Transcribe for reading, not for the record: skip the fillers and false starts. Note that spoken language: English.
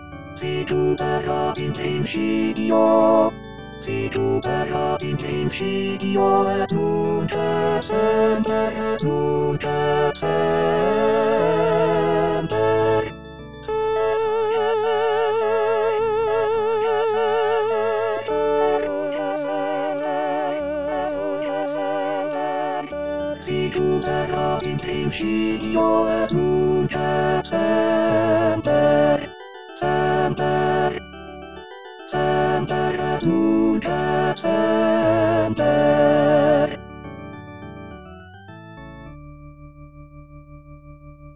Si tu terra in principio, si tu terra in principio et nunc et semper. Si tu terra in principio et nunc et semper, semper, semper et nunc et semper.